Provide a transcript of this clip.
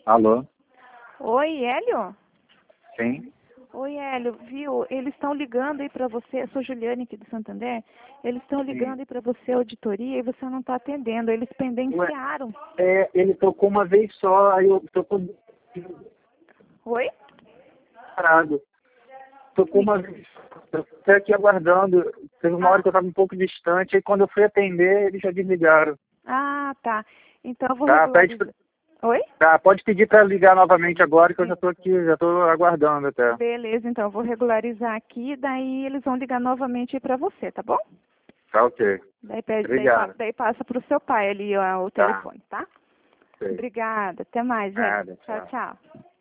Alô? Oi, Hélio? Sim? Oi, Hélio, viu? Eles estão ligando aí pra você, eu sou Juliane aqui do Santander, eles estão ligando Sim. aí pra você a auditoria e você não está atendendo, eles pendenciaram. Ele tocou uma vez só, aí eu tocou Oi? parado. Tocou uma vez só. Eu fiquei aqui aguardando. Teve uma hora que eu estava um pouco distante, e quando eu fui atender, eles já desligaram. Ah, tá. Então eu vou Tá, regularizar. Oi? pode pedir para ligar novamente agora, que eu já Sim. estou aqui, já estou aguardando até. Beleza, então eu vou regularizar aqui, daí eles vão ligar novamente aí pra você, tá bom? Tá ok. Daí, pede, Obrigado. daí passa pro seu pai ali ó, o Tá. telefone, tá? Sei. Obrigada, até mais, Hélio. Nada, Tchau, tchau. tchau.